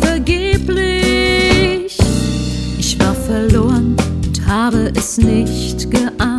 vergeblich. Ich war verloren und habe es nicht geahnt.